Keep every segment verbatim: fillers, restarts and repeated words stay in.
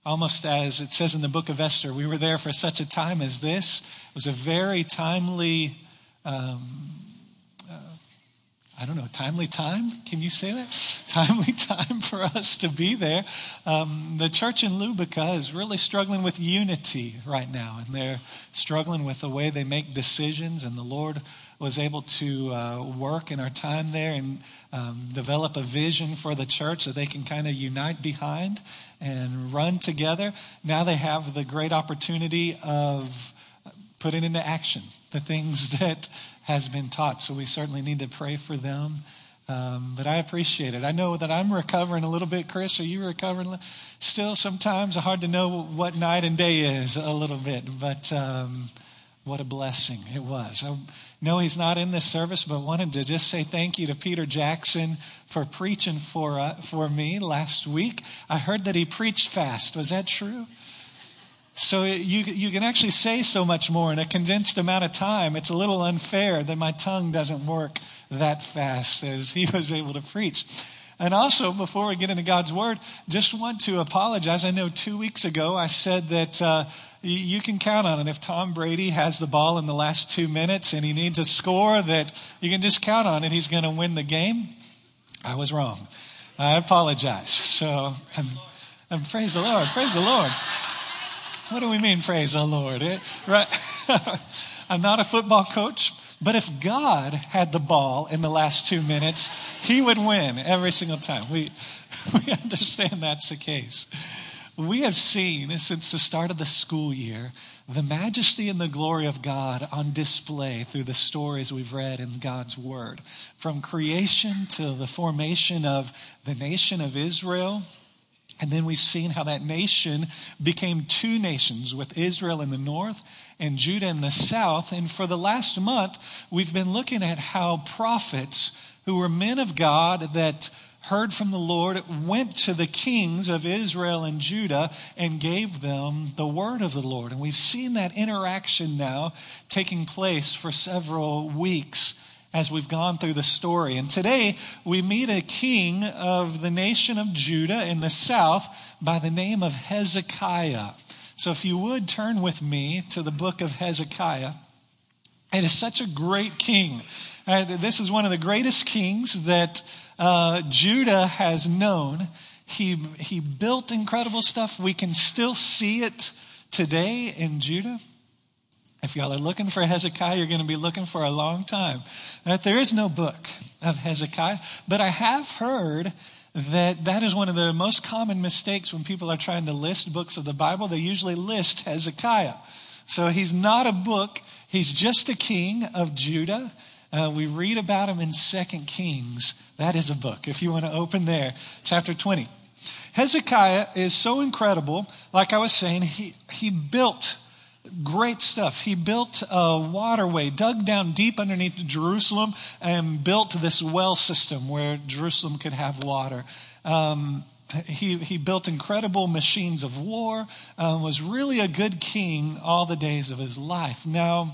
Almost as it says in the book of Esther, we were there for such a time as this. It was a very timely, um, uh, I don't know, timely time? Can you say that? Timely time for us to be there. Um, the church in Lubbock is really struggling with unity right now, and they're struggling with the way they make decisions, and the Lord was able to uh, work in our time there and um, develop a vision for the church that they can kind of unite behind and run together. Now they have the great opportunity of putting into action the things that has been taught. So we certainly need to pray for them. Um, but I appreciate it. I know that I'm recovering a little bit. Chris, are you recovering? Still sometimes hard to know what night and day is a little bit. But um, what a blessing it was. I know he's not in this service, but wanted to just say thank you to Peter Jackson for preaching for uh, for me last week. I heard that he preached fast. Was that true? So you you can actually say so much more in a condensed amount of time. It's a little unfair that my tongue doesn't work that fast as he was able to preach. And also, before we get into God's Word, just want to apologize. I know two weeks ago I said that uh, you can count on it. If Tom Brady has the ball in the last two minutes and he needs a score, that you can just count on it. He's going to win the game. I was wrong. I apologize. So, um, um, praise the Lord. Praise the Lord. What do we mean, praise the Lord? It, right? I'm not a football coach, but if God had the ball in the last two minutes, he would win every single time. We, we understand that's the case. We have seen since the start of the school year the majesty and the glory of God on display through the stories we've read in God's Word. From creation to the formation of the nation of Israel. And then we've seen how that nation became two nations, with Israel in the north and Judah in the south. And for the last month, we've been looking at how prophets who were men of God that heard from the Lord went to the kings of Israel and Judah and gave them the word of the Lord. And we've seen that interaction now taking place for several weeks as we've gone through the story. And today we meet a king of the nation of Judah in the south by the name of Hezekiah. So if you would turn with me to the book of Hezekiah. It is such a great king. Uh, this is one of the greatest kings that uh, Judah has known. He, he built incredible stuff. We can still see it today in Judah. If y'all are looking for Hezekiah, you're going to be looking for a long time. Right? There is no book of Hezekiah, but I have heard that that is one of the most common mistakes when people are trying to list books of the Bible. They usually list Hezekiah. So he's not a book. He's just a king of Judah. Uh, we read about him in Second Kings. That is a book, if you want to open there. Chapter twenty. Hezekiah is so incredible. Like I was saying, he, he built great stuff. He built a waterway, dug down deep underneath Jerusalem, and built this well system where Jerusalem could have water. Um, he, he built incredible machines of war, um, was really a good king all the days of his life. Now,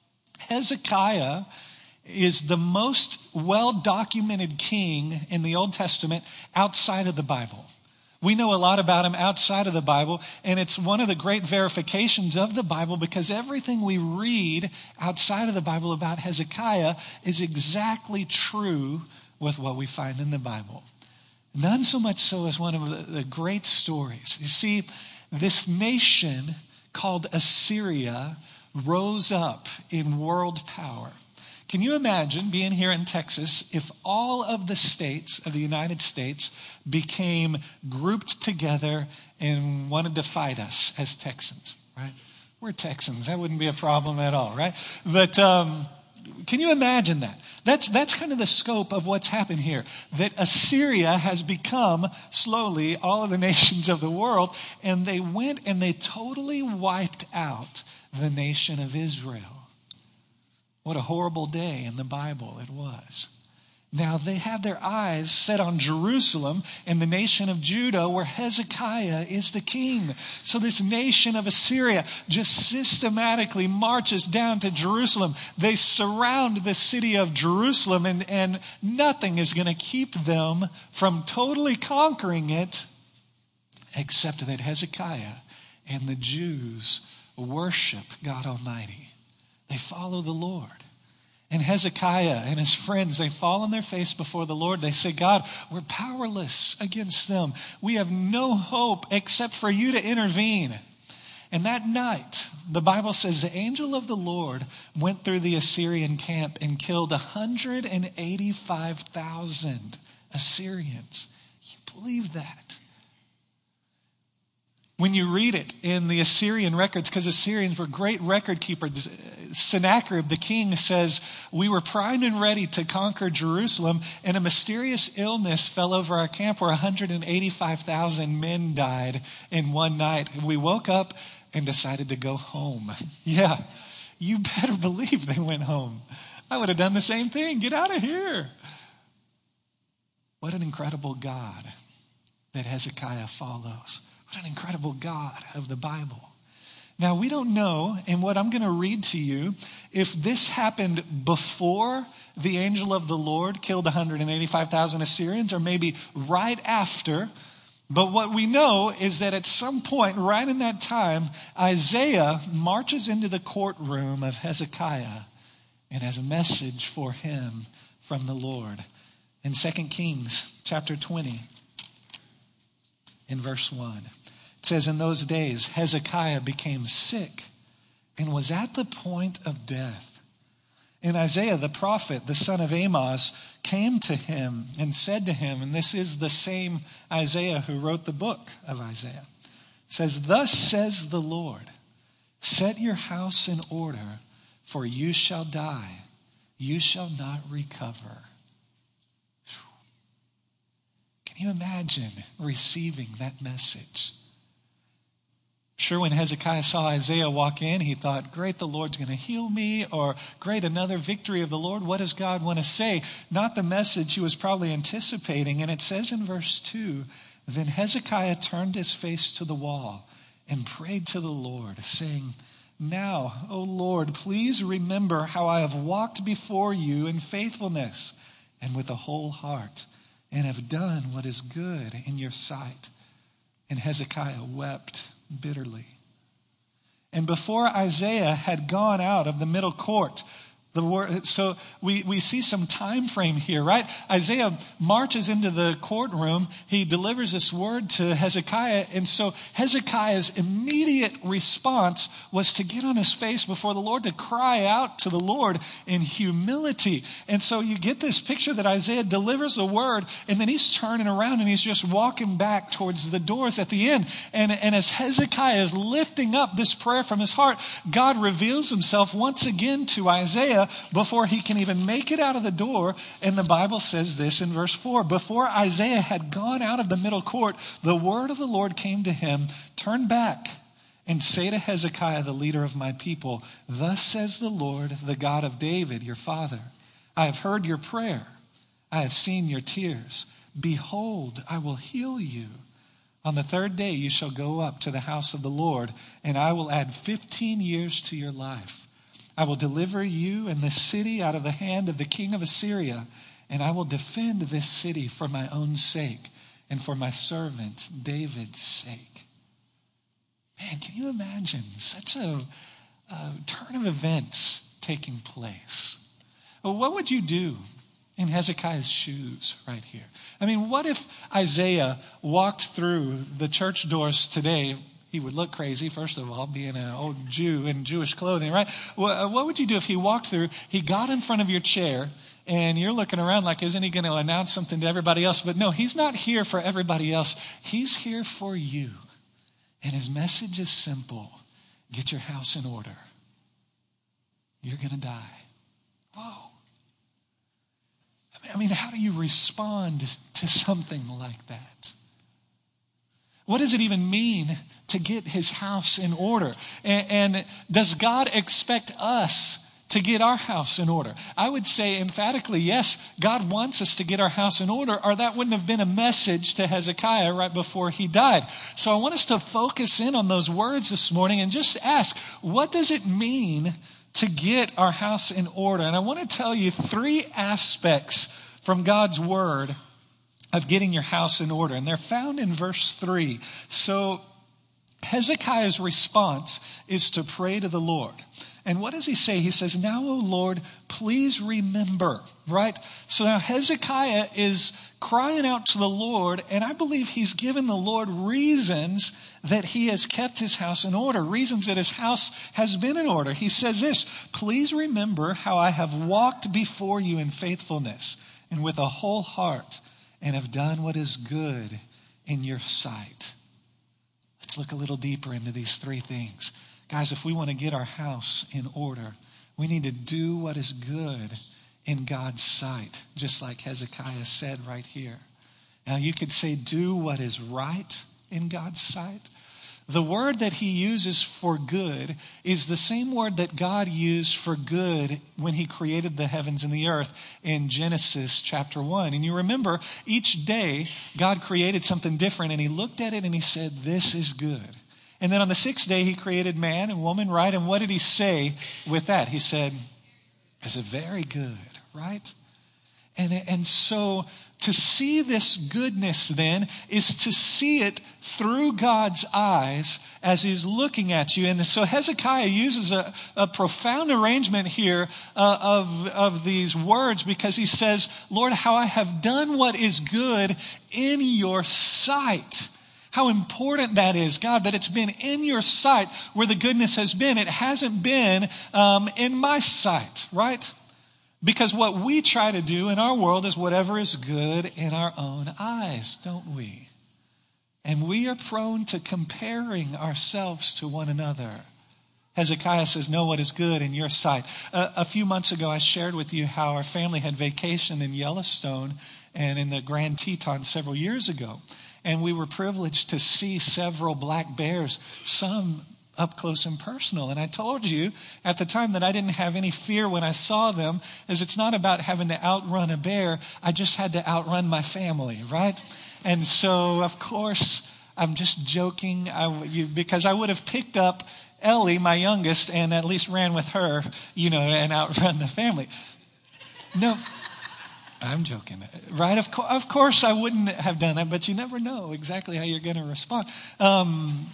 Hezekiah is the most well-documented king in the Old Testament outside of the Bible. We know a lot about him outside of the Bible, and it's one of the great verifications of the Bible because everything we read outside of the Bible about Hezekiah is exactly true with what we find in the Bible. None so much so as one of the, the great stories. You see, this nation called Assyria rose up in world power. Can you imagine being here in Texas if all of the states of the United States became grouped together and wanted to fight us as Texans, right? We're Texans. That wouldn't be a problem at all, right? But um, can you imagine that? That's, that's kind of the scope of what's happened here. That Assyria has become slowly all of the nations of the world, and they went and they totally wiped out the nation of Israel. What a horrible day in the Bible it was. Now they have their eyes set on Jerusalem and the nation of Judah where Hezekiah is the king. So this nation of Assyria just systematically marches down to Jerusalem. They surround the city of Jerusalem and, and nothing is going to keep them from totally conquering it except that Hezekiah and the Jews worship God Almighty. They follow the Lord. And Hezekiah and his friends, they fall on their face before the Lord. They say, God, we're powerless against them. We have no hope except for you to intervene. And that night, the Bible says the angel of the Lord went through the Assyrian camp and killed one hundred eighty-five thousand Assyrians. You believe that? When you read it in the Assyrian records, because Assyrians were great record keepers, Sennacherib, the king, says, we were primed and ready to conquer Jerusalem, and a mysterious illness fell over our camp where one hundred eighty-five thousand men died in one night. And we woke up and decided to go home. Yeah, you better believe they went home. I would have done the same thing. Get out of here. What an incredible God that Hezekiah follows. What an incredible God of the Bible. Now, we don't know, and what I'm going to read to you, if this happened before the angel of the Lord killed one hundred eighty-five thousand Assyrians, or maybe right after. But what we know is that at some point, right in that time, Isaiah marches into the courtroom of Hezekiah and has a message for him from the Lord. In Second Kings chapter twenty, in verse one, it says, in those days, Hezekiah became sick and was at the point of death. And Isaiah the prophet, the son of Amoz, came to him and said to him, and this is the same Isaiah who wrote the book of Isaiah. It says, thus says the Lord, set your house in order, for you shall die. You shall not recover. Can you imagine receiving that message? Sure, when Hezekiah saw Isaiah walk in, he thought, great, the Lord's going to heal me, or great, another victory of the Lord. What does God want to say? Not the message he was probably anticipating. And it says in verse two, then Hezekiah turned his face to the wall and prayed to the Lord, saying, now, O Lord, please remember how I have walked before you in faithfulness and with a whole heart, and have done what is good in your sight. And Hezekiah wept bitterly. And before Isaiah had gone out of the middle court, the word, so we, we see some time frame here, right? Isaiah marches into the courtroom. He delivers this word to Hezekiah. And so Hezekiah's immediate response was to get on his face before the Lord, to cry out to the Lord in humility. And so you get this picture that Isaiah delivers a word, and then he's turning around and he's just walking back towards the doors at the end. And, and as Hezekiah is lifting up this prayer from his heart, God reveals himself once again to Isaiah before he can even make it out of the door. And the Bible says this in verse four, before Isaiah had gone out of the middle court, the word of the Lord came to him, turn back and say to Hezekiah, the leader of my people, thus says the Lord, the God of David, your father, I have heard your prayer. I have seen your tears. Behold, I will heal you. On the third day you shall go up to the house of the Lord, and I will add fifteen years to your life. I will deliver you and this city out of the hand of the king of Assyria, and I will defend this city for my own sake and for my servant David's sake. Man, can you imagine such a, a turn of events taking place? Well, what would you do in Hezekiah's shoes right here? I mean, what if Isaiah walked through the church doors today? He would look crazy, first of all, being an old Jew in Jewish clothing, right? What would you do if he walked through, he got in front of your chair, and you're looking around like, isn't he going to announce something to everybody else? But no, he's not here for everybody else. He's here for you. And his message is simple. Get your house in order. You're going to die. Whoa. I mean, how do you respond to something like that? What does it even mean to get his house in order? And, and does God expect us to get our house in order? I would say emphatically, yes, God wants us to get our house in order, or that wouldn't have been a message to Hezekiah right before he died. So I want us to focus in on those words this morning and just ask, what does it mean to get our house in order? And I want to tell you three aspects from God's word of getting your house in order. And they're found in verse three. So Hezekiah's response is to pray to the Lord. And what does he say? He says, now, O Lord, please remember, right? So now Hezekiah is crying out to the Lord, and I believe he's given the Lord reasons that he has kept his house in order, reasons that his house has been in order. He says this, please remember how I have walked before you in faithfulness and with a whole heart and have done what is good in your sight. Let's look a little deeper into these three things. Guys, if we want to get our house in order, we need to do what is good in God's sight, just like Hezekiah said right here. Now, you could say do what is right in God's sight. The word that he uses for good is the same word that God used for good when he created the heavens and the earth in Genesis chapter one. And you remember, each day God created something different, and he looked at it and he said, this is good. And then on the sixth day, he created man and woman, right? And what did he say with that? He said, it's a very good, right? And, and so to see this goodness then is to see it through God's eyes as he's looking at you. And so Hezekiah uses a, a profound arrangement here uh, of, of these words, because he says, Lord, how I have done what is good in your sight. How important that is, God, that it's been in your sight where the goodness has been. It hasn't been um, in my sight, right? Because what we try to do in our world is whatever is good in our own eyes, don't we? And we are prone to comparing ourselves to one another. Hezekiah says, know what is good in your sight. Uh, a few months ago, I shared with you how our family had vacationed in Yellowstone and in the Grand Teton several years ago. And we were privileged to see several black bears, some up close and personal. And I told you at the time that I didn't have any fear when I saw them, as it's not about having to outrun a bear. I just had to outrun my family, right? And so, of course, I'm just joking I, you, because I would have picked up Ellie, my youngest, and at least ran with her, you know, and outrun the family. No. I'm joking, right? Of, co- of course I wouldn't have done that, but you never know exactly how you're going to respond. Um,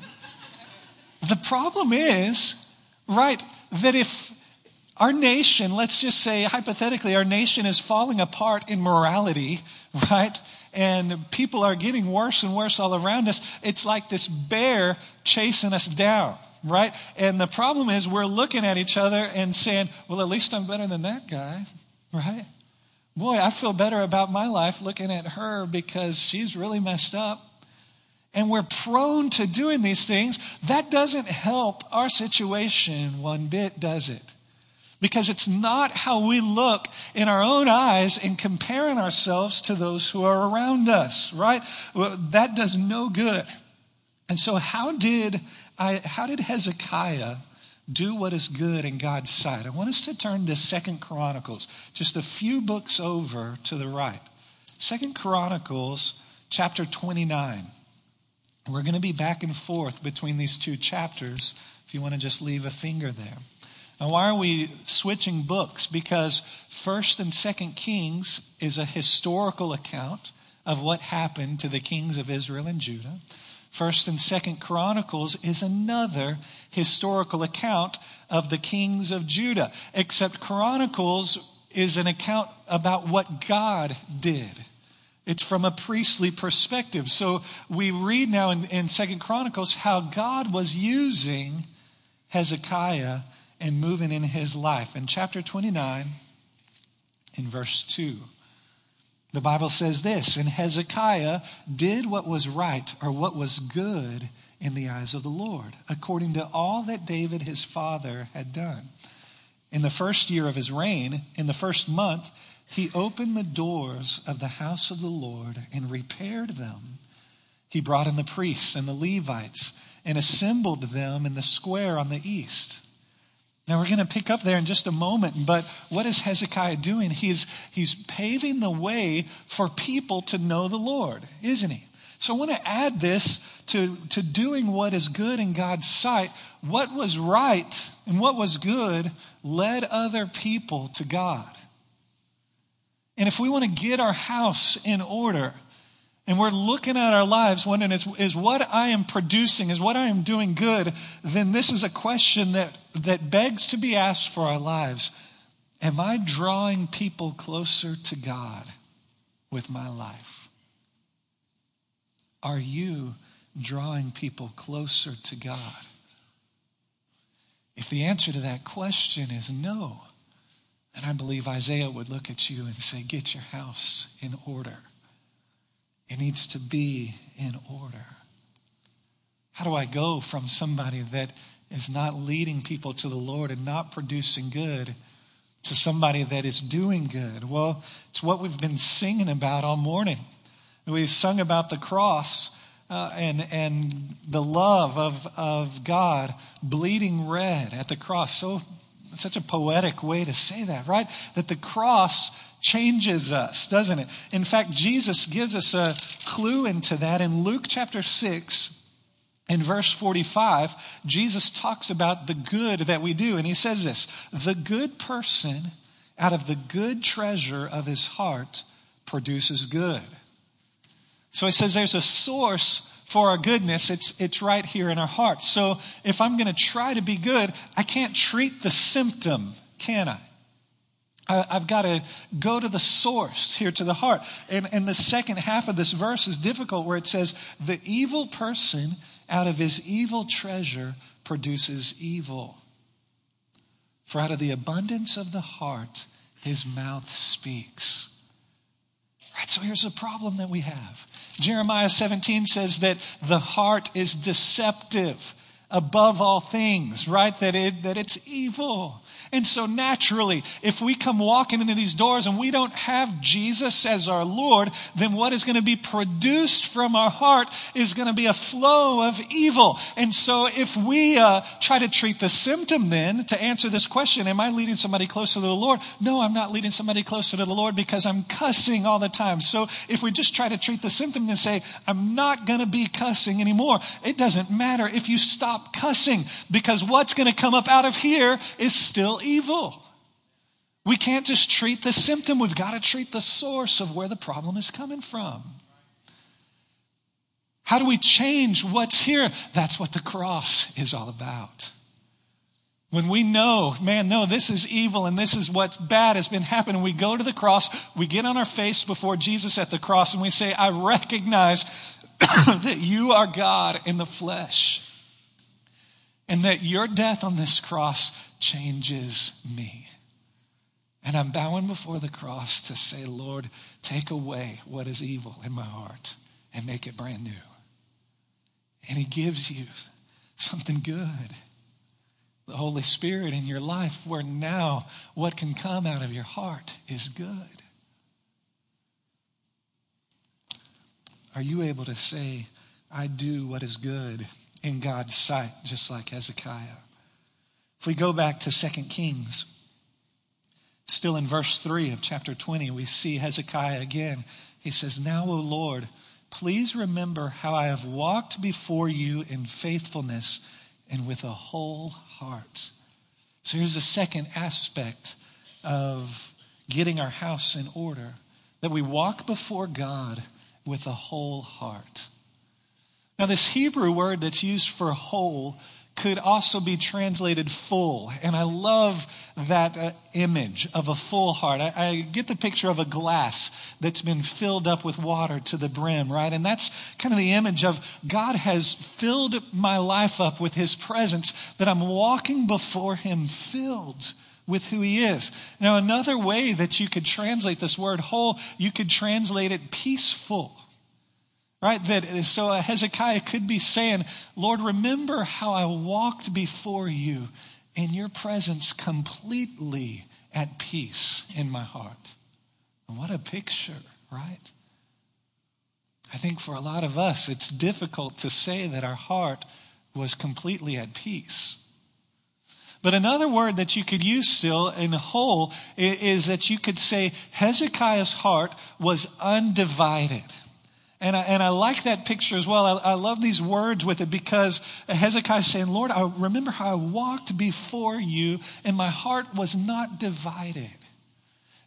the problem is, right, that if our nation, let's just say hypothetically, our nation is falling apart in morality, right? And people are getting worse and worse all around us. It's like this bear chasing us down, right? And the problem is we're looking at each other and saying, well, at least I'm better than that guy, right? Boy, I feel better about my life looking at her because she's really messed up. And we're prone to doing these things. That doesn't help our situation one bit, does it? Because it's not how we look in our own eyes in comparing ourselves to those who are around us, right? Well, that does no good. And so how did I, how did Hezekiah do what is good in God's sight? I want us to turn to Second Chronicles, just a few books over to the right. Second Chronicles, chapter twenty-nine. We're going to be back and forth between these two chapters, if you want to just leave a finger there. Now, why are we switching books? Because First and Second Kings is a historical account of what happened to the kings of Israel and Judah. First and Second Chronicles is another historical account of the kings of Judah, except Chronicles is an account about what God did. It's from a priestly perspective. So we read now in, in Second Chronicles how God was using Hezekiah and moving in his life. In chapter twenty-nine, in verse two, the Bible says this, and Hezekiah did what was right, or what was good in the eyes of the Lord, according to all that David his father had done. In the first year of his reign, in the first month, he opened the doors of the house of the Lord and repaired them. He brought in the priests and the Levites and assembled them in the square on the east. Now we're going to pick up there in just a moment, but what is Hezekiah doing? He's, he's paving the way for people to know the Lord, isn't he? So I want to add this to, to doing what is good in God's sight. What was right and what was good led other people to God. And if we want to get our house in order, and we're looking at our lives wondering, is, is what I am producing, is what I am doing good, then this is a question that, that begs to be asked for our lives. Am I drawing people closer to God with my life? Are you drawing people closer to God? If the answer to that question is no, then I believe Isaiah would look at you and say, get your house in order. It needs to be in order. How do I go from somebody that is not leading people to the Lord and not producing good to somebody that is doing good? Well, it's what we've been singing about all morning. We've sung about the cross uh, and, and the love of, of God bleeding red at the cross. So such a poetic way to say that, right? That the cross changes us, doesn't it? In fact, Jesus gives us a clue into that in Luke chapter six. In verse forty-five, Jesus talks about the good that we do. And he says this, the good person out of the good treasure of his heart produces good. So he says there's a source for our goodness. It's, it's right here in our hearts. So if I'm going to try to be good, I can't treat the symptom, can I? I I've got to go to the source here, to the heart. And, and the second half of this verse is difficult, where it says, the evil person out of his evil treasure produces evil. For out of the abundance of the heart, his mouth speaks. Right, so here's the problem that we have. Jeremiah seventeen says that the heart is deceptive above all things, right? That it that it's evil. And so naturally, if we come walking into these doors and we don't have Jesus as our Lord, then what is going to be produced from our heart is going to be a flow of evil. And so if we uh, try to treat the symptom then to answer this question, am I leading somebody closer to the Lord? No, I'm not leading somebody closer to the Lord because I'm cussing all the time. So if we just try to treat the symptom and say, I'm not going to be cussing anymore, it doesn't matter if you stop cussing, because what's going to come up out of here is still evil. We can't just treat the symptom. We've got to treat the source of where the problem is coming from. How do we change what's here? That's what the cross is all about. When we know, man, no, this is evil and this is what bad has been happening, we go to the cross, we get on our face before Jesus at the cross and we say, I recognize that you are God in the flesh and that your death on this cross changes me. And I'm bowing before the cross to say, Lord, take away what is evil in my heart and make it brand new. And he gives you something good. The Holy Spirit in your life, where now what can come out of your heart is good. Are you able to say, I do what is good in God's sight, just like Hezekiah? If we go back to Second Kings, still in verse three of chapter twenty, we see Hezekiah again. He says, now, O Lord, please remember how I have walked before you in faithfulness and with a whole heart. So here's the second aspect of getting our house in order, that we walk before God with a whole heart. Now, this Hebrew word that's used for whole could also be translated full. And I love that uh, image of a full heart. I, I get the picture of a glass that's been filled up with water to the brim, right? And that's kind of the image of God has filled my life up with his presence, that I'm walking before him filled with who he is. Now, another way that you could translate this word whole, you could translate it peaceful. Right, that so Hezekiah could be saying, Lord, remember how I walked before you in your presence completely at peace in my heart. And what a picture, right? I think for a lot of us, it's difficult to say that our heart was completely at peace. But another word that you could use still in whole is that you could say Hezekiah's heart was undivided. And I, and I like that picture as well. I, I love these words with it, because Hezekiah is saying, Lord, I remember how I walked before you and my heart was not divided.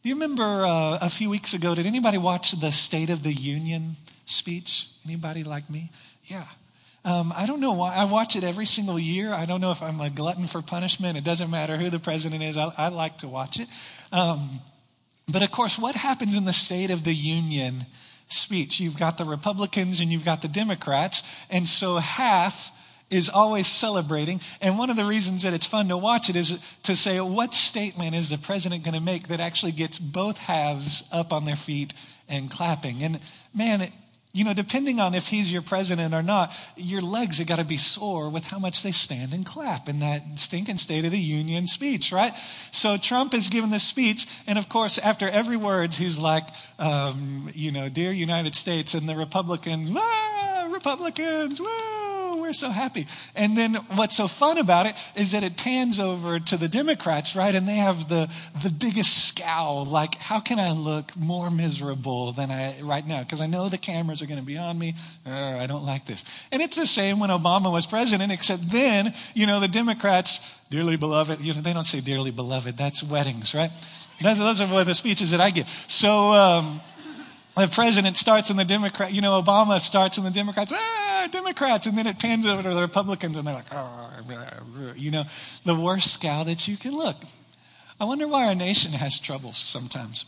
Do you remember uh, a few weeks ago, did anybody watch the State of the Union speech? Anybody like me? Yeah. Um, I don't know why. I watch it every single year. I don't know if I'm a glutton for punishment. It doesn't matter who the president is. I, I like to watch it. Um, but of course, what happens in the State of the Union speech? You've got the Republicans and you've got the Democrats. And so half is always celebrating. And one of the reasons that it's fun to watch it is to say, what statement is the president going to make that actually gets both halves up on their feet and clapping? And man, you know, depending on if he's your president or not, your legs have got to be sore with how much they stand and clap in that stinking State of the Union speech, right? So Trump is giving this speech, and of course, after every word, he's like, um, you know, dear United States, and the Republicans, ah, Republicans, woo, we're so happy. And then what's so fun about it is that it pans over to the Democrats, right? And they have the, the biggest scowl, like, how can I look more miserable than I right now? Because I know the cameras are going to be on me. Uh, I don't like this. And it's the same when Obama was president, except then, you know, the Democrats, dearly beloved, you know, they don't say dearly beloved. That's weddings, right? Those, those are the speeches that I give. So um, the president starts in the Democrat, you know, Obama starts in the Democrats, ah, Democrats, and then it pans over to the Republicans, and they're like, oh, you know, the worst scowl that you can look. I wonder why our nation has troubles sometimes.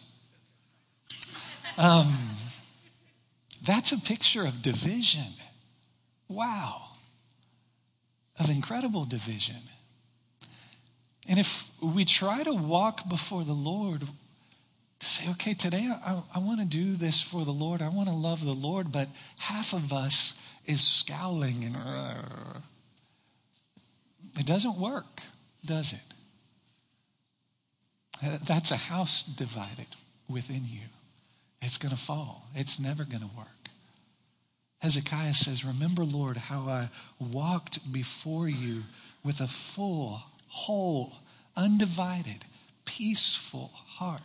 Um, that's a picture of division. Wow. Of incredible division. And if we try to walk before the Lord to say, okay, today I, I want to do this for the Lord. I want to love the Lord, but half of us is scowling and uh, it doesn't work, does it? That's a house divided within you. It's going to fall. It's never going to work. Hezekiah says, remember, Lord, how I walked before you with a full, whole, undivided, peaceful heart.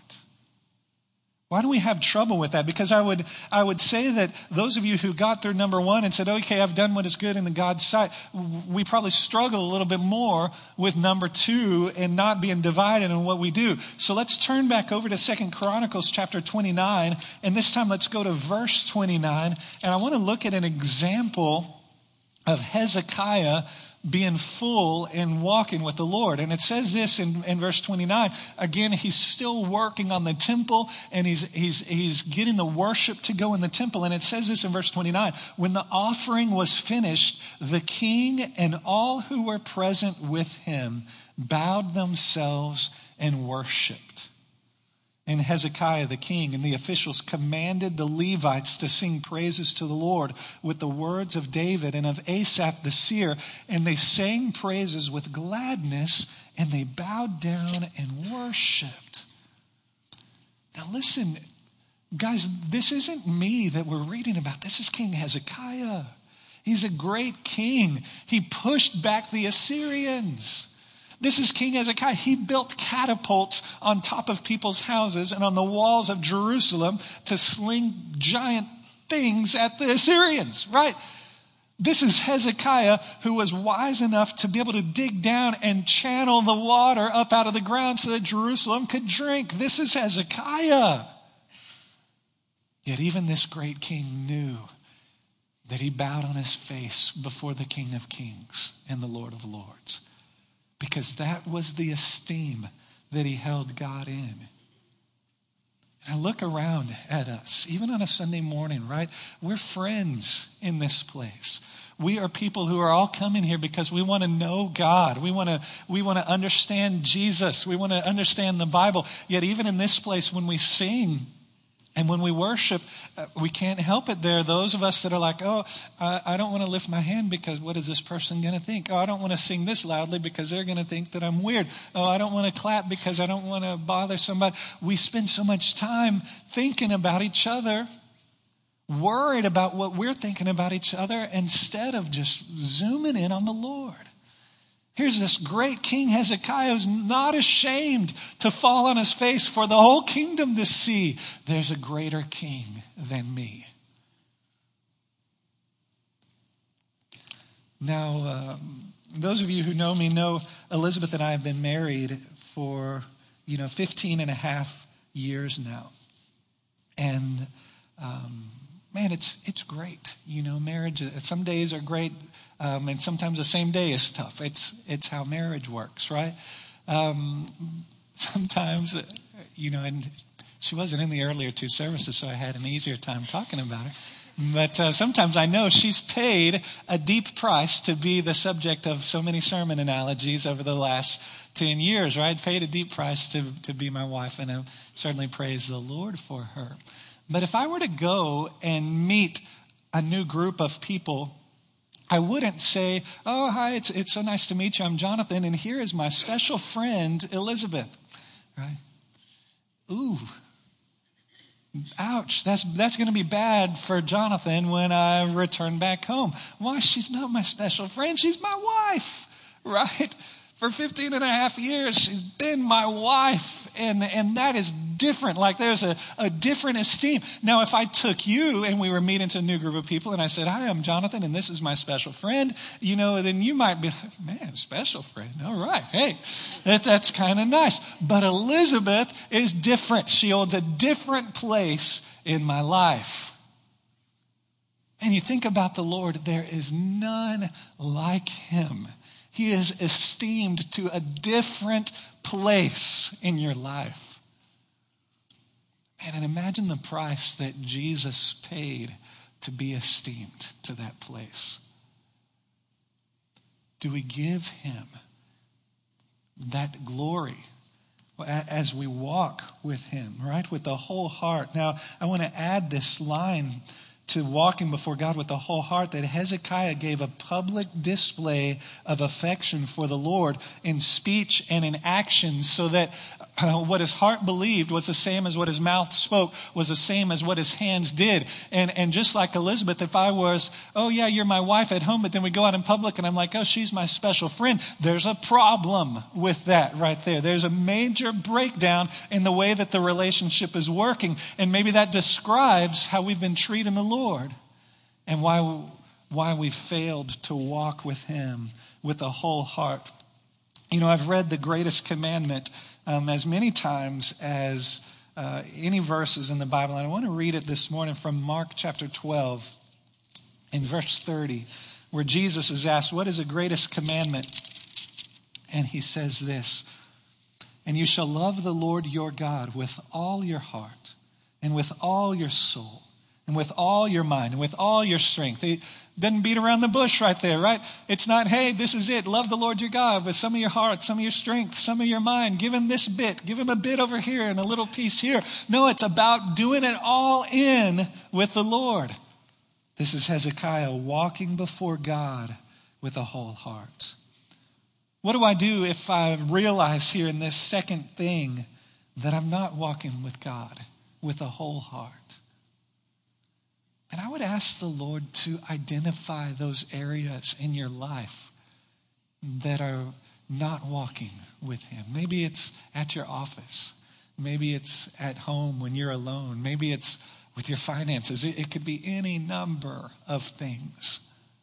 Why do we have trouble with that? Because I would I would say that those of you who got through number one and said, okay, I've done what is good in the God's sight, we probably struggle a little bit more with number two and not being divided in what we do. So let's turn back over to Second Chronicles chapter twenty-nine, and this time let's go to verse twenty-nine, and I want to look at an example of Hezekiah being full and walking with the Lord. And it says this in, in verse twenty-nine. Again, he's still working on the temple, and he's, he's, he's getting the worship to go in the temple. And it says this in verse twenty-nine. When the offering was finished, the king and all who were present with him bowed themselves and worshiped. And Hezekiah the king and the officials commanded the Levites to sing praises to the Lord with the words of David and of Asaph the seer. And they sang praises with gladness, and they bowed down and worshiped. Now listen, guys, this isn't me that we're reading about. This is King Hezekiah. He's a great king. He pushed back the Assyrians. This is King Hezekiah. He built catapults on top of people's houses and on the walls of Jerusalem to sling giant things at the Assyrians, right? This is Hezekiah, who was wise enough to be able to dig down and channel the water up out of the ground so that Jerusalem could drink. This is Hezekiah. Yet even this great king knew that he bowed on his face before the King of Kings and the Lord of Lords, because that was the esteem that he held God in. And I look around at us, even on a Sunday morning, right? We're friends in this place. We are people who are all coming here because we want to know God. We want to, we want to understand Jesus. We want to understand the Bible. Yet even in this place, when we sing and when we worship, uh, we can't help it. There are those of us that are like, oh, I, I don't want to lift my hand because what is this person going to think? Oh, I don't want to sing this loudly because they're going to think that I'm weird. Oh, I don't want to clap because I don't want to bother somebody. We spend so much time thinking about each other, worried about what we're thinking about each other, instead of just zooming in on the Lord. Here's this great King Hezekiah who's not ashamed to fall on his face for the whole kingdom to see. There's a greater king than me. Now, um, those of you who know me know Elizabeth and I have been married for, you know, fifteen and a half years now. And um, man, it's it's great. You know, marriage, some days are great, um, and sometimes the same day is tough. It's it's how marriage works, right? Um, sometimes, you know, and she wasn't in the earlier two services, so I had an easier time talking about her. But uh, sometimes I know she's paid a deep price to be the subject of so many sermon analogies over the last ten years, right? Paid a deep price to, to be my wife, and I certainly praise the Lord for her. But if I were to go and meet a new group of people, I wouldn't say, oh, hi, it's, it's so nice to meet you. I'm Jonathan, and here is my special friend, Elizabeth, right? Ooh. Ouch, that's that's going to be bad for Jonathan when I return back home. Why? She's not my special friend. She's my wife, right? For fifteen and a half years, she's been my wife. And, and that is different. Like there's a, a different esteem. Now, if I took you and we were meeting to a new group of people and I said, hi, I'm Jonathan and this is my special friend, you know, then you might be like, man, special friend. All right. Hey, that, that's kind of nice. But Elizabeth is different. She holds a different place in my life. And you think about the Lord, there is none like him. He is esteemed to a different place in your life. And imagine the price that Jesus paid to be esteemed to that place. Do we give him that glory as we walk with him, right? With the whole heart. Now, I want to add this line to walking before God with the whole heart, that Hezekiah gave a public display of affection for the Lord in speech and in action, so that uh, what his heart believed was the same as what his mouth spoke, was the same as what his hands did. And and just like Elizabeth, if I was, oh yeah, you're my wife at home, but then we go out in public and I'm like, oh, she's my special friend, there's a problem with that right there. There's a major breakdown in the way that the relationship is working. And maybe that describes how we've been treating the Lord and why, why we failed to walk with him with a whole heart. You know, I've read the greatest commandment um, as many times as uh, any verses in the Bible. And I want to read it this morning from Mark chapter twelve in verse thirty, where Jesus is asked, what is the greatest commandment? And he says this, and you shall love the Lord your God with all your heart and with all your soul and with all your mind and with all your strength. It doesn't beat around the bush right there, right? It's not, hey, this is it. Love the Lord your God with some of your heart, some of your strength, some of your mind. Give him this bit. Give him a bit over here and a little piece here. No, it's about doing it all in with the Lord. This is Hezekiah walking before God with a whole heart. What do I do if I realize here in this second thing that I'm not walking with God with a whole heart? And I would ask the Lord to identify those areas in your life that are not walking with him. Maybe it's at your office. Maybe it's at home when you're alone. Maybe it's with your finances. It, it could be any number of things.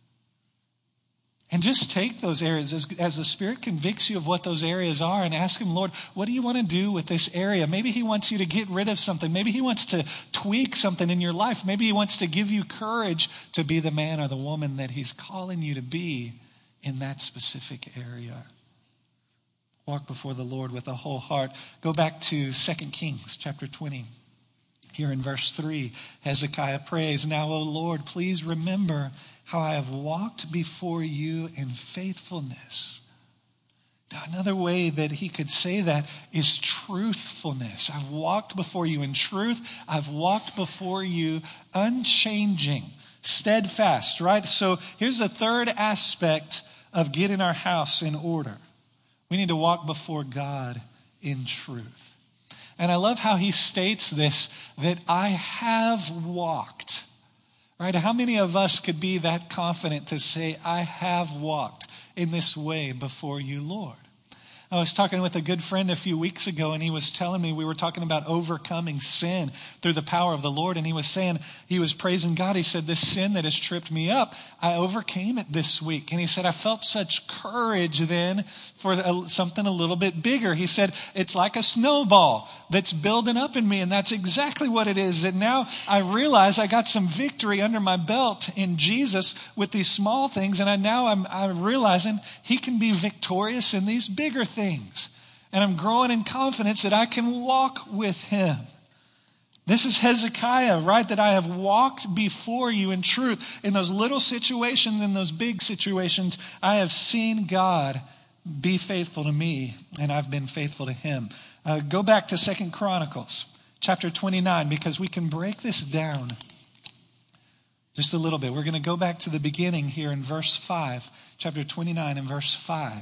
And just take those areas as, as the Spirit convicts you of what those areas are, and ask him, Lord, what do you want to do with this area? Maybe he wants you to get rid of something. Maybe he wants to tweak something in your life. Maybe he wants to give you courage to be the man or the woman that he's calling you to be in that specific area. Walk before the Lord with a whole heart. Go back to Second Kings chapter twenty. Here in verse three, Hezekiah prays, now, O Lord, please remember how I have walked before you in faithfulness. Now, another way that he could say that is truthfulness. I've walked before you in truth. I've walked before you unchanging, steadfast, right? So here's the third aspect of getting our house in order. We need to walk before God in truth. And I love how he states this, that I have walked. Right? How many of us could be that confident to say, I have walked in this way before you, Lord? I was talking with a good friend a few weeks ago, and he was telling me, we were talking about overcoming sin through the power of the Lord, and he was saying, he was praising God. He said, this sin that has tripped me up, I overcame it this week. And he said, I felt such courage then for a, something a little bit bigger. He said, it's like a snowball that's building up in me, and that's exactly what it is. And now I realize I got some victory under my belt in Jesus with these small things, and I now I'm, I'm realizing he can be victorious in these bigger things. Things. And I'm growing in confidence that I can walk with him. This is Hezekiah, right? That I have walked before you in truth. In those little situations, in those big situations, I have seen God be faithful to me, and I've been faithful to him. Uh, go back to Second Chronicles, chapter twenty-nine, because we can break this down just a little bit. We're going to go back to the beginning here in verse five, chapter twenty-nine and verse five.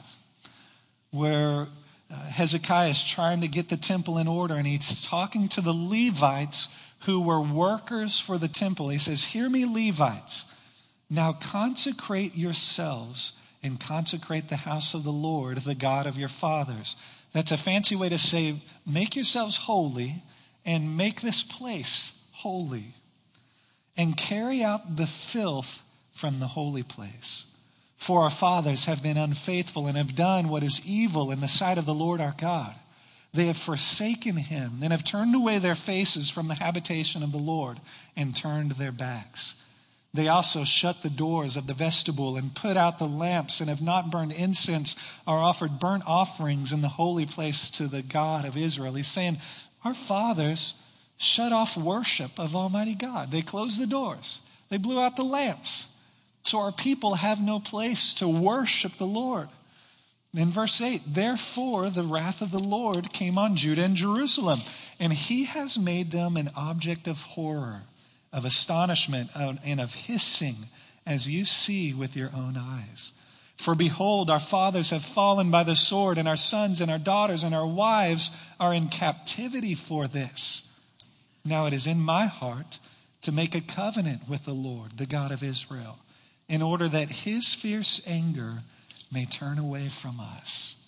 Where uh, Hezekiah is trying to get the temple in order, and he's talking to the Levites who were workers for the temple. He says, hear me, Levites. Now consecrate yourselves and consecrate the house of the Lord, the God of your fathers. That's a fancy way to say, make yourselves holy and make this place holy. And carry out the filth from the holy place. For our fathers have been unfaithful and have done what is evil in the sight of the Lord our God. They have forsaken him and have turned away their faces from the habitation of the Lord and turned their backs. They also shut the doors of the vestibule and put out the lamps and have not burned incense or offered burnt offerings in the holy place to the God of Israel. He's saying, our fathers shut off worship of Almighty God. They closed the doors. They blew out the lamps. So our people have no place to worship the Lord. In verse eight, therefore the wrath of the Lord came on Judah and Jerusalem, and he has made them an object of horror, of astonishment, and of hissing, as you see with your own eyes. For behold, our fathers have fallen by the sword, and our sons and our daughters and our wives are in captivity for this. Now it is in my heart to make a covenant with the Lord, the God of Israel, in order that his fierce anger may turn away from us.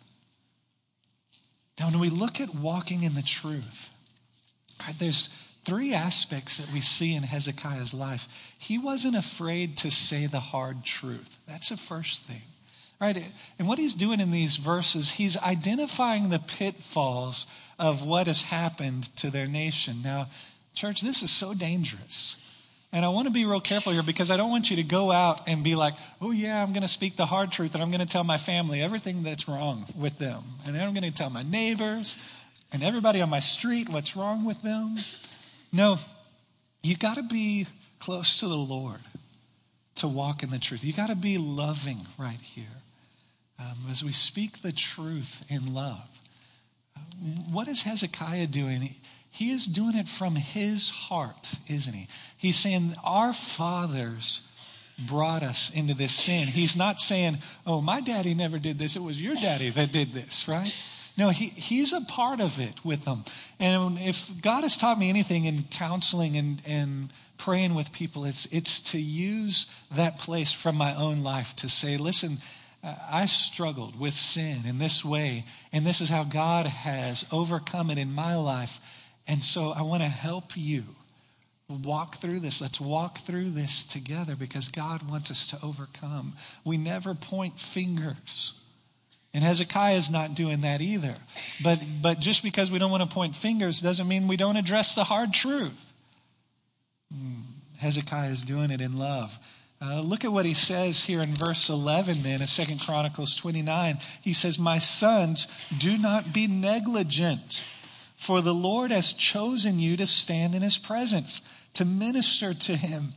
Now, when we look at walking in the truth, right, there's three aspects that we see in Hezekiah's life. He wasn't afraid to say the hard truth. That's the first thing. Right? And what he's doing in these verses, he's identifying the pitfalls of what has happened to their nation. Now, church, this is so dangerous. And I want to be real careful here because I don't want you to go out and be like, oh yeah, I'm going to speak the hard truth and I'm going to tell my family everything that's wrong with them. And then I'm going to tell my neighbors and everybody on my street what's wrong with them. No, you got to be close to the Lord to walk in the truth. You got to be loving right here. Um, as we speak the truth in love. What is Hezekiah doing? He, He is doing it from his heart, isn't he? He's saying, our fathers brought us into this sin. He's not saying, oh, my daddy never did this. It was your daddy that did this, right? No, he, he's a part of it with them. And if God has taught me anything in counseling and, and praying with people, it's, it's to use that place from my own life to say, listen, I struggled with sin in this way, and this is how God has overcome it in my life. And so I want to help you walk through this. Let's walk through this together because God wants us to overcome. We never point fingers. And Hezekiah is not doing that either. But, but just because we don't want to point fingers doesn't mean we don't address the hard truth. Hezekiah is doing it in love. Uh, look at what he says here in verse eleven then of Second Chronicles twenty-nine. He says, my sons, do not be negligent. For the Lord has chosen you to stand in his presence, to minister to him,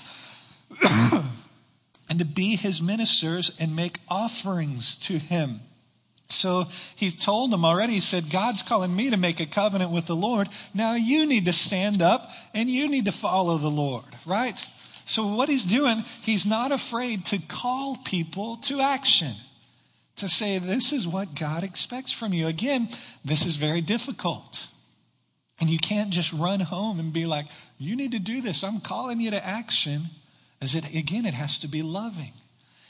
and to be his ministers and make offerings to him. So he told them already, he said, God's calling me to make a covenant with the Lord. Now you need to stand up and you need to follow the Lord, right? So what he's doing, he's not afraid to call people to action. To say, this is what God expects from you. Again, this is very difficult. And you can't just run home and be like, you need to do this. I'm calling you to action. As it, again, it has to be loving.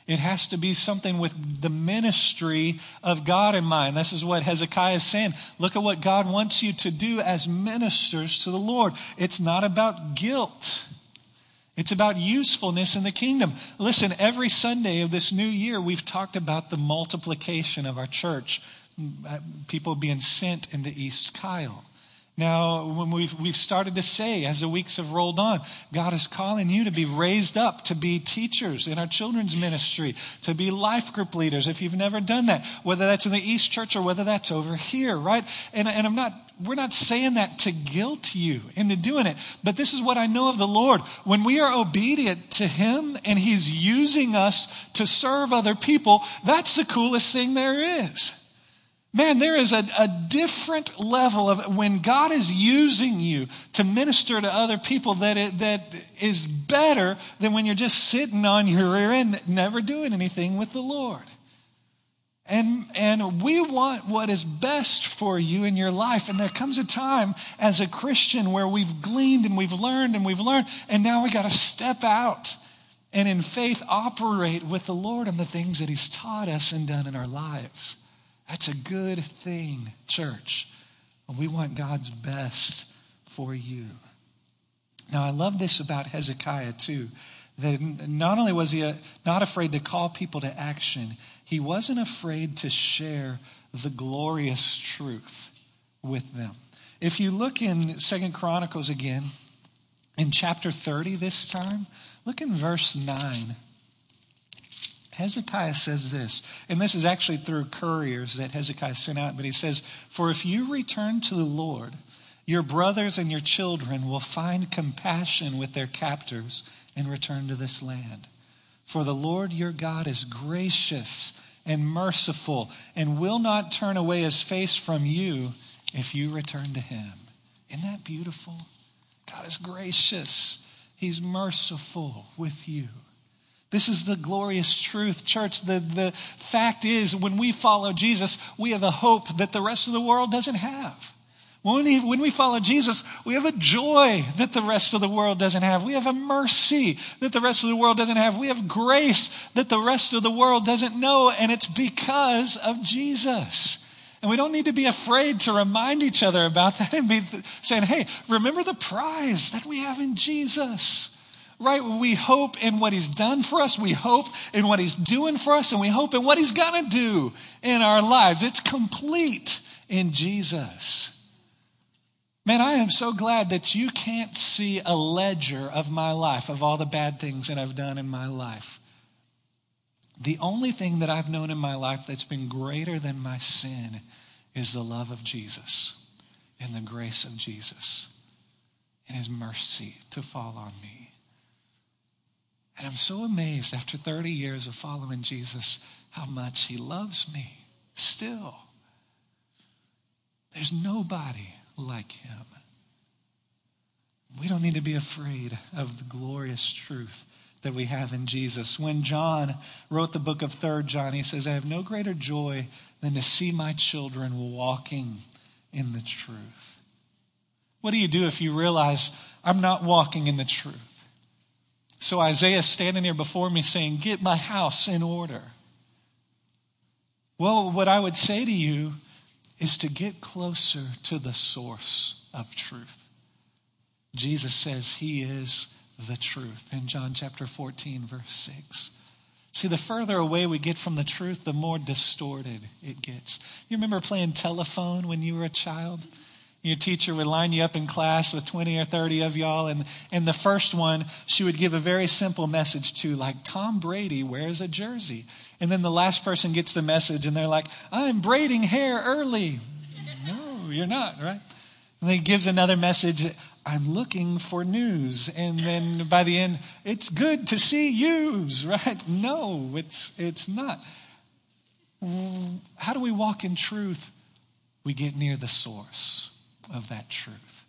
It has to be something with the ministry of God in mind. This is what Hezekiah is saying. Look at what God wants you to do as ministers to the Lord. It's not about guilt. It's about usefulness in the kingdom. Listen, every Sunday of this new year, we've talked about the multiplication of our church. People being sent into East Kyle. Now, when we've, we've started to say, as the weeks have rolled on, God is calling you to be raised up, to be teachers in our children's ministry, to be life group leaders if you've never done that, whether that's in the East Church or whether that's over here, right? And, and I'm not, we're not saying that to guilt you into doing it, but this is what I know of the Lord. When we are obedient to Him and He's using us to serve other people, that's the coolest thing there is. Man, there is a, a different level of when God is using you to minister to other people that it, that is better than when you're just sitting on your rear end, never doing anything with the Lord. And, and we want what is best for you in your life. And there comes a time as a Christian where we've gleaned and we've learned and we've learned, and now we got to step out and in faith operate with the Lord on the things that He's taught us and done in our lives. That's a good thing, church. We want God's best for you. Now, I love this about Hezekiah, too, that not only was he not afraid to call people to action, he wasn't afraid to share the glorious truth with them. If you look in Second Chronicles again, in chapter thirty this time, look in verse nine. Hezekiah says this, and this is actually through couriers that Hezekiah sent out, but he says, "For if you return to the Lord, your brothers and your children will find compassion with their captors and return to this land. For the Lord your God is gracious and merciful and will not turn away His face from you if you return to Him." Isn't that beautiful? God is gracious. He's merciful with you. This is the glorious truth, church. The, the fact is, when we follow Jesus, we have a hope that the rest of the world doesn't have. When we, when we follow Jesus, we have a joy that the rest of the world doesn't have. We have a mercy that the rest of the world doesn't have. We have grace that the rest of the world doesn't know, and it's because of Jesus. And we don't need to be afraid to remind each other about that and be saying, hey, remember the prize that we have in Jesus. Right? We hope in what He's done for us. We hope in what He's doing for us. And we hope in what He's going to do in our lives. It's complete in Jesus. Man, I am so glad that you can't see a ledger of my life, of all the bad things that I've done in my life. The only thing that I've known in my life that's been greater than my sin is the love of Jesus and the grace of Jesus and His mercy to fall on me. And I'm so amazed after thirty years of following Jesus how much He loves me still. There's nobody like Him. We don't need to be afraid of the glorious truth that we have in Jesus. When John wrote the book of Third John, he says, "I have no greater joy than to see my children walking in the truth." What do you do if you realize I'm not walking in the truth? So Isaiah's standing here before me saying, "Get my house in order." Well, what I would say to you is to get closer to the source of truth. Jesus says He is the truth in John chapter fourteen, verse six. See, the further away we get from the truth, the more distorted it gets. You remember playing telephone when you were a child? Your teacher would line you up in class with twenty or thirty of y'all, and, and the first one, she would give a very simple message to, like, Tom Brady wears a jersey. And then the last person gets the message, and they're like, "I'm braiding hair early." No, you're not, right? And then he gives another message, "I'm looking for news." And then by the end, "It's good to see yous," right? No, it's it's not. How do we walk in truth? We get near the source of that truth.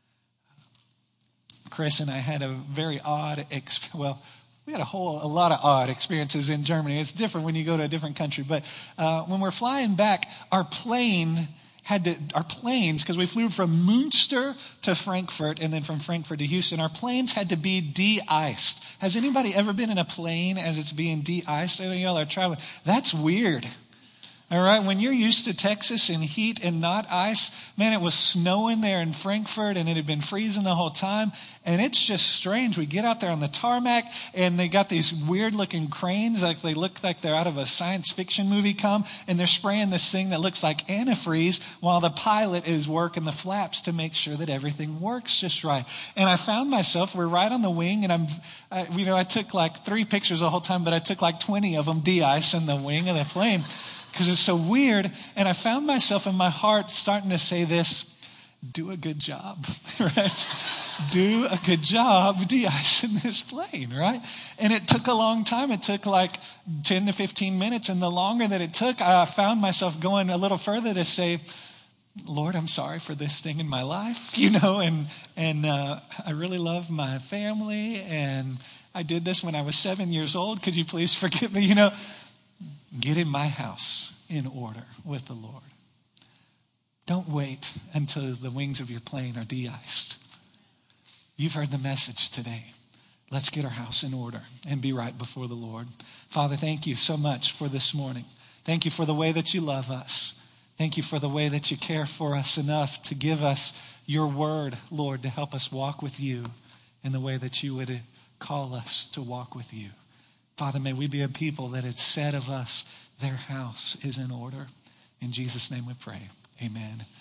Chris and I had a very odd, exp- well, we had a whole, a lot of odd experiences in Germany. It's different when you go to a different country. But uh, when we're flying back, our plane had to, our planes, because we flew from Münster to Frankfurt and then from Frankfurt to Houston, our planes had to be de-iced. Has anybody ever been in a plane as it's being de-iced? I know y'all are traveling. That's weird. All right, when you're used to Texas and heat and not ice, man, it was snowing there in Frankfurt and it had been freezing the whole time. And it's just strange. We get out there on the tarmac and they got these weird looking cranes, like they look like they're out of a science fiction movie come, and they're spraying this thing that looks like antifreeze while the pilot is working the flaps to make sure that everything works just right. And I found myself, we're right on the wing, and I'm, I, you know, I took like three pictures the whole time, but I took like twenty of them de-ice in the wing of the plane. Because it's so weird. And I found myself in my heart starting to say this, do a good job, right? Do a good job de-icing this plane, right? And it took a long time. It took like ten to fifteen minutes. And the longer that it took, I found myself going a little further to say, Lord, I'm sorry for this thing in my life, you know, and, and uh, I really love my family. And I did this when I was seven years old. Could you please forgive me, you know? Get in my house in order with the Lord. Don't wait until the wings of your plane are de-iced. You've heard the message today. Let's get our house in order and be right before the Lord. Father, thank you so much for this morning. Thank you for the way that you love us. Thank you for the way that you care for us enough to give us your word, Lord, to help us walk with you in the way that you would call us to walk with you. Father, may we be a people that it's said of us, their house is in order. In Jesus' name we pray. Amen.